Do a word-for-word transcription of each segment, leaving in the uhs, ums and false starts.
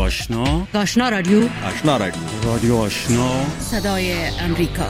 آشنا، آشنا رادیو، آشنا رادیو، رادیو آشنا، صدای امریکا.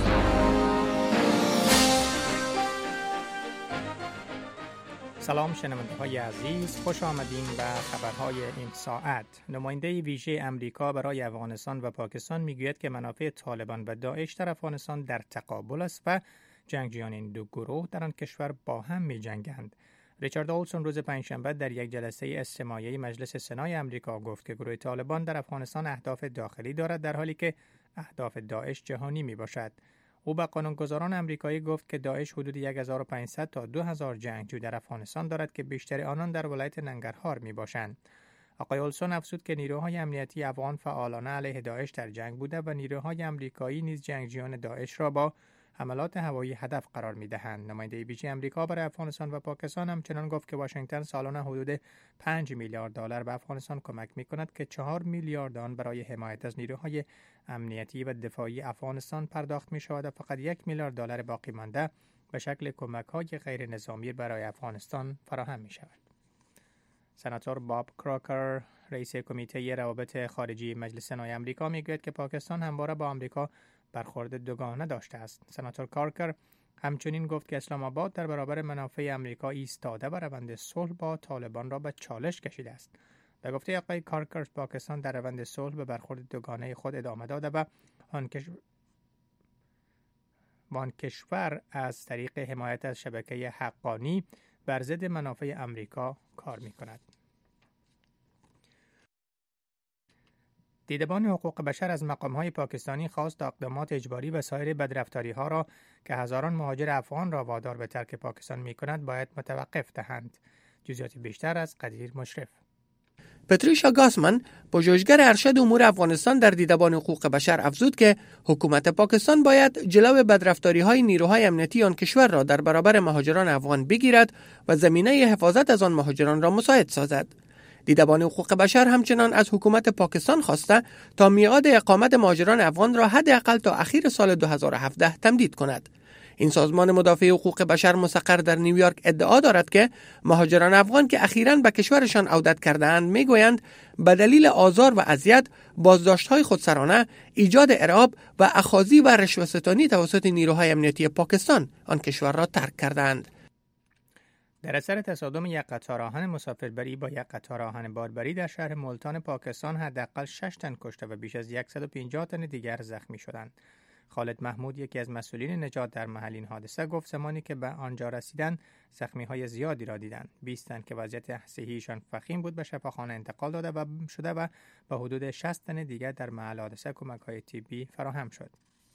سلام شنونده های عزیز، خوش آمدین به خبرهای این ساعت. نماینده ویژه امریکا برای افغانستان و پاکستان میگوید که منافع طالبان و داعش در افغانستان در تقابل است و جنگجویان این دو گروه در آن کشور با هم می جنگند. ریچارد اولسون روز پنجشنبه در یک جلسه استماعی مجلس سنای امریکا گفت که گروه طالبان در افغانستان اهداف داخلی دارد در حالی که اهداف داعش جهانی می باشد. او به قانونگذاران امریکایی گفت که داعش حدود هزار و پانصد تا دو هزار جنگجو در افغانستان دارد که بیشتر آنان در ولایت ننگرهار می باشند. آقای اولسون افزود که نیروهای امنیتی افغان فعالانه علیه داعش در جنگ بوده و نیروهای امریکایی نیز جنگجویان داعش را با حملات هوایی هدف قرار می‌دهند. نماینده ویژه امریکا برای افغانستان و پاکستان همچنان گفت که واشنگتن سالانه حدود پنج میلیارد دلار به افغانستان کمک می‌کند که چهار میلیارد آن برای حمایت از نیروهای امنیتی و دفاعی افغانستان پرداخت می‌شود و فقط یک میلیارد دلار باقی مانده به شکل کمک‌های غیر نظامی برای افغانستان فراهم می‌شود. سناتور باب کراکر، رئیس کمیته روابط خارجی مجلس سنای امریکا می‌گوید که پاکستان همواره با امریکا برخورد دوگانه داشته است. سناتور کارکر همچنین گفت که اسلام آباد در برابر منافع امریکا ایستاده و روند صلح با طالبان را به چالش کشیده است. به گفته آقای کارکر، پاکستان در روند صلح به برخورد دوگانه خود ادامه داده و آن کشور آن کشور از طریق حمایت از شبکه حقانی بر ضد منافع امریکا کار می‌کند. دیدبان حقوق بشر از مقام‌های پاکستانی خواست اقدامات اجباری و سایر بدرفتاری‌ها را که هزاران مهاجر افغان را وادار به ترک پاکستان می‌کند باید متوقف دهند. جزئیات بیشتر از قدیر مشرف. پتریشا گاسمن، پژوهشگر ارشد امور افغانستان در دیدبان حقوق بشر افزود که حکومت پاکستان باید جلو بدرفتاری‌های نیروهای امنیتی آن کشور را در برابر مهاجران افغان بگیرد و زمینه حفاظت از آن مهاجران را مساعد سازد. دیدبان حقوق بشر همچنان از حکومت پاکستان خواسته تا میعاد اقامت مهاجران افغان را حداقل تا اخیر سال دو هزار و هفده تمدید کند. این سازمان مدافع حقوق بشر مستقر در نیویورک ادعا دارد که مهاجران افغان که اخیراً به کشورشان عودت کرده‌اند میگویند به دلیل آزار و اذیت، بازداشت‌های خودسرانه، ایجاد ارهاب و اخاذی و رشوه‌ستانی توسط نیروهای امنیتی پاکستان آن کشور را ترک کردند. در اثر تصادم یک قطار آهن مسافربری با یک قطار آهن باربری در شهر ملتان پاکستان حداقل شش تن کشته و بیش از صد و پنجاه تن دیگر زخمی شدند. خالد محمود، یکی از مسئولین نجات در محل این حادثه، گفت زمانی که به آنجا رسیدن زخمی‌های زیادی را دیدند. بیست تن که وضعیت صحیحشان فخیم بود به شفاخانه انتقال داده و شده و به حدود شصت تن دیگر در محل حادثه کمک‌های طبی فراهم شد.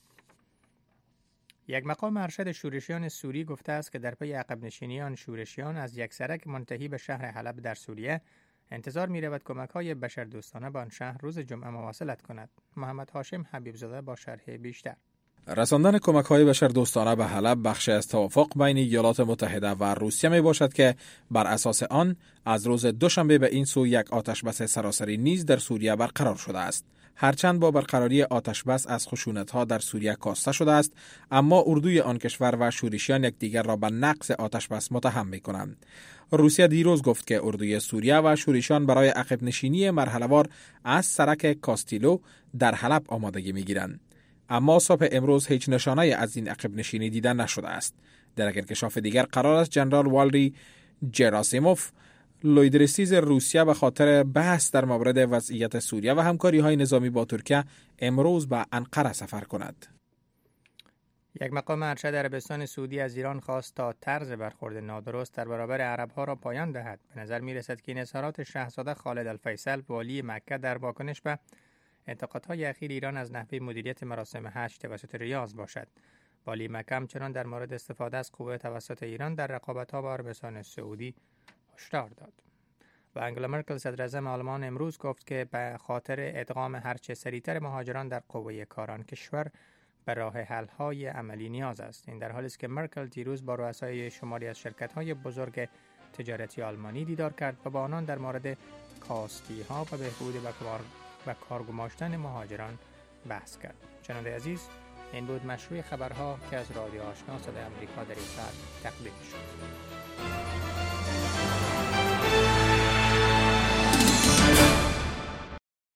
یک مقام ارشد شورشیان سوری گفته است که در پی عقب نشینی آن شورشیان از یک سرک منتهی به شهر حلب در سوریه انتظار می رود کمک‌های بشردوستانه به آن شهر روز جمعه مواصلت کند. محمد هاشم حبیبزاده با شرح بیشتر. رساندن کمک‌های بشردوستانه به حلب بخشی از توافق بین ایالات متحده و روسیه می باشد که بر اساس آن از روز دوشنبه به این سو یک آتشبس سراسری نیز در سوریه برقرار شده است. هرچند با برقراری آتشبس از خشونت‌ها در سوریه کاسته شده است، اما اردوی آن کشور و شورشیان یکدیگر را به نقض آتشبس متهم می‌کنند. روسیه دیروز گفت که اردوی سوریه و شورشیان برای عقب نشینی مرحله‌وار از سرک کاستیلو در حلب آمادگی می‌گیرند. اما صبح امروز هیچ نشانه از این عقب نشینی دیده نشده است. در یک انکشاف دیگر قرار است جنرال والری جراسیموف، لویدرسیز روسیه به خاطر بحث در مورد وضعیت سوریه و همکاری‌های نظامی با ترکیه امروز به انقره سفر کند. یک مقام ارشد عربستان سعودی از ایران خواست تا طرز برخورد نادرست در برابر عرب‌ها را پایان دهد. به نظر می‌رسد که این اظهارات شاهزاده خالد الفیصل، والی مکه، در واکنش به انتقادهای اخیر ایران از نحوه مدیریت مراسم حج توسط ریاض باشد. والی مکه همچنان در مورد استفاده از قوه توسط ایران در رقابت‌ها با عربستان سعودی هشدار داد. و انگلا مرکل، صدر اعظم آلمان، امروز گفت که به خاطر ادغام هرچه سریعتر مهاجران در قوه کاران کشور به راه حل‌های عملی نیاز است. این در حالی است که مرکل دیروز با رؤسای شماری از شرکت‌های بزرگ تجارتی آلمانی دیدار کرد و با آنان در مورد کاستی‌ها و بهبود و کارگماشتن مهاجران بحث کرد. شنونده عزیز، این بود مشروع خبرها که از رادیو آشنا صدای امریکا در این ساعت تقدیم شد.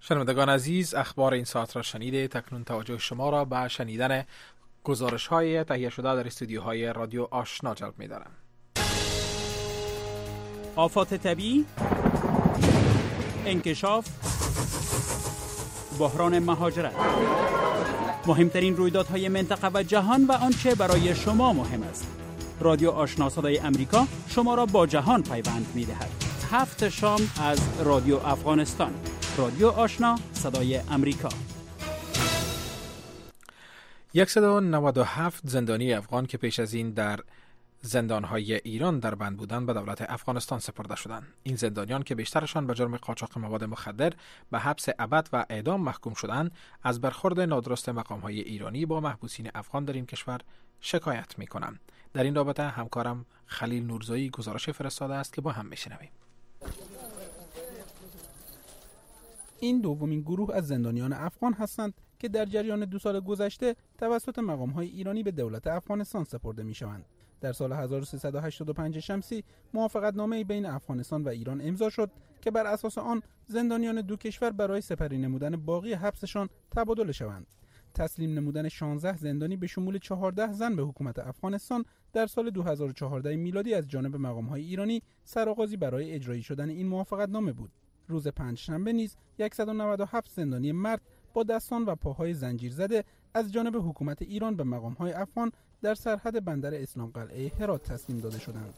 شنوندگان عزیز، اخبار این ساعت را شنیده. تکنون توجه شما را به شنیدن گزارش های تهیه شده در استودیوهای رادیو آشنا جلب می دارم. آفات طبیعی، انکشاف، بحران مهاجرت، مهمترین رویدادهای منطقه و جهان و آنچه برای شما مهم است. رادیو آشنا صدای امریکا شما را با جهان پیوند می دهد. هفت شام از رادیو افغانستان. رادیو آشنا صدای امریکا. صد و نود و هفت زندانی افغان که پیش از این در زندانهای ایران در بند بودند به دولت افغانستان سپرده شدند. این زندانیان که بیشترشان به جرم قاچاق مواد مخدر به حبس ابد و اعدام محکوم شدند، از برخورد نادرست مقامهای ایرانی با محبوسین افغان در این کشور شکایت می‌کنند. در این رابطه همکارم خلیل نورزایی گزارش فرستاده است که با هم می‌شنویم. این دومین گروه از زندانیان افغان هستند که در جریان دو سال گذشته توسط مقام‌های ایرانی به دولت افغانستان سپرده می‌شوند. در سال هزار و سیصد و هشتاد و پنج شمسی موافقتنامه‌ای بین افغانستان و ایران امضا شد که بر اساس آن زندانیان دو کشور برای سپری نمودن باقی حبسشان تبادل شوند. تسلیم نمودن شانزده زندانی به شمول چهارده زن به حکومت افغانستان در سال دو هزار و چهارده میلادی از جانب مقام‌های ایرانی سرآغازی برای اجرایی شدن این موافقتنامه بود. روز پنجشنبه نیز صد و نود و هفت زندانی مرد با دستان و پاهای زنجیر زده از جانب حکومت ایران به مقام‌های افغان در سرحد بندر اسلام قلعه هرات تسلیم داده شدند.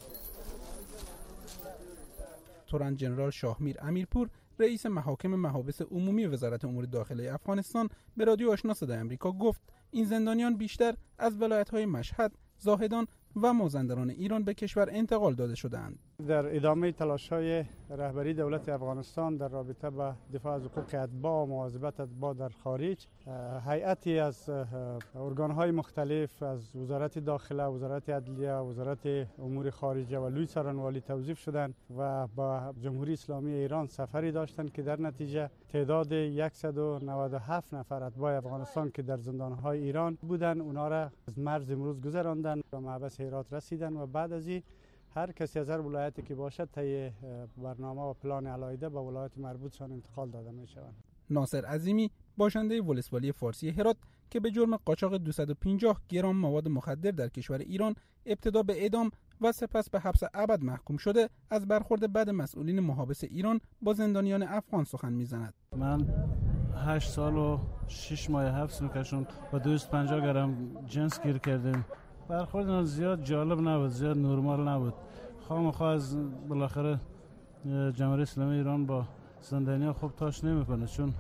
تورن جنرال شاهمیر امیرپور، رئیس محاکم محابس عمومی وزارت امور داخلی افغانستان، به رادیو آشنا صدای آمریکا گفت این زندانیان بیشتر از ولایت‌های مشهد، زاهدان و مازندران ایران به کشور انتقال داده شدند. در ادامه تلاش‌های رهبری دولت افغانستان در رابطه با دفاع از حقوق اتباع و مواظبت اتباع در خارج، هیئتی از ارگان‌های مختلف از وزارت داخله، وزارت عدلیه، وزارت امور خارجه و لوی سرانوالی توظیف شدند و با جمهوری اسلامی ایران سفری داشتند که در نتیجه تعداد صد و نود و هفت نفر اتباع افغانستان که در زندان‌های ایران بودند، اونا را از مرز امروز گذراندند و محبس هرات رسیدند و بعد از این هر کسی از هر ولایتی که باشد طی برنامه و پلان علاوه به ولایت مربوطشان انتقال داده می شوند. ناصر عظیمی، باشنده ولسوالی فارسی هرات که به جرم قاچاق دویست و پنجاه گرم مواد مخدر در کشور ایران ابتدا به اعدام و سپس به حبس ابد محکوم شده، از برخورد بد مسئولین محابس ایران با زندانیان افغان سخن میزند. من هشت سال و شش ماه حبس میکشم و دویست و پنجاه گرم جنس گیر کردیم. برخورد زیاد جالب نبود، زیاد نرمال نبود. خامخواه از بالاخره جمهوری اسلامی ایران با زندانیان خوب تاش نمیکنه، چون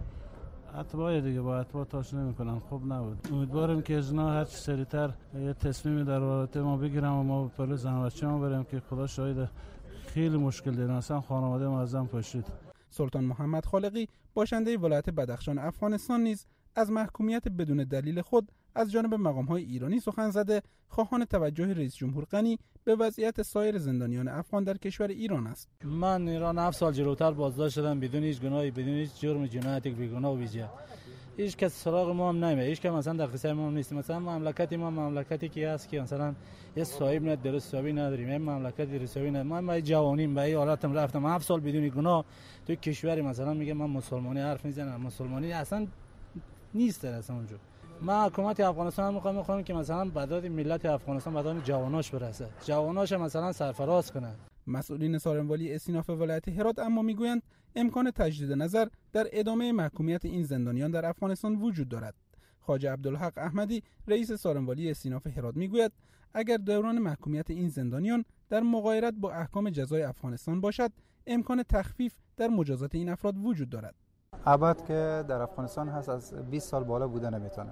اتباع دیگه با اتباع تاش نمیکنن، خوب نبود. امیدوارم که از اینا هر چه سریعتر یه تصمیمی در رابطه ما بگیرم و ما پلو زن و بچه ما بریم که خدا شاهد خیلی مشکل داریم، اصلا خانواده ما ازم پاشید. سلطان محمد خالقی، باشنده ولایت بدخشان افغانستان، نیز از محکومیت بدون دلیل خود از جانب مقام‌های ایرانی سخن زده، خواهان توجه رئیس جمهور غنی به وضعیت سایر زندانیان افغان در کشور ایران است. من ایران هفت سال جلوتر بازداشت شدم بدون هیچ گناهی، بدون هیچ جرم جنایتی که بیگناه و بی‌جرم. هیچ کس سراغ ما هم نمیاد، هیچ کس مثلا در قصه ما هم نیست. مثلا مملکت ما مملکتی که است که مثلا یه صاحب نه درست حسابی نداریم، این مملکت حسابی نه. من با جوانیم به این حالتم رفتم هفت سال بدون گناه تو کشوری، مثلا میگه من مسلمانی حرف میزنم، مسلمانی اصلا نیست اصلا اونجا. ما حکومت افغانستان میخوام میخوام که مثلا بداد ملت افغانستان بداد جواناش برسه، جواناش مثلا سرفراز کنه. مسئولین سارنوالی استیناف ولایت هرات اما میگویند امکان تجدید نظر در ادامه محکومیت این زندانیان در افغانستان وجود دارد. خواجه عبدالحق احمدی، رئیس سارنوالی استیناف هرات، میگوید اگر دوران محکومیت این زندانیان در مغایرت با احکام جزای افغانستان باشد، امکان تخفیف در مجازات این افراد وجود دارد. ابد که در افغانستان هست از بیست سال بالا بوده نمیتونه،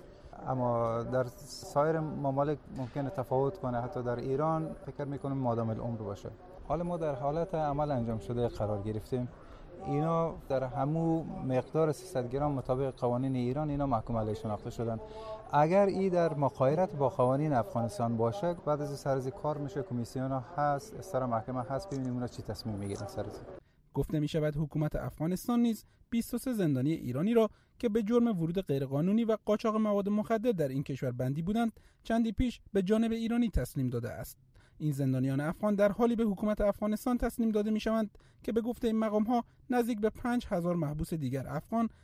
اما در سایر ممالک ممکنه تفاوت کنه، حتی در ایران فکر میکنم مادام العمر باشه. حالا ما در حالت عمل انجام شده قرار گرفتیم، اینا در همو مقدار سیصد گرم مطابق قوانین ایران اینا محکوم علیه شناخته شدن. اگر ای در مغایرت با قوانین افغانستان باشه، بعد از سرزی کار میشه، کمیسیون ها هست، استرا محکمه هست، ببینیم اونا چی تصمیم میگیرن سرزی. گفته می شود حکومت افغانستان نیز بیست و سه زندانی ایرانی را که به جرم ورود غیرقانونی و قاچاق مواد مخدر در این کشور بندی بودند چندی پیش به جانب ایرانی تسلیم داده است. این زندانیان افغان در حالی به حکومت افغانستان تسلیم داده می‌شوند که به گفته این مقام‌ها نزدیک به پنج هزار محبوس دیگر افغان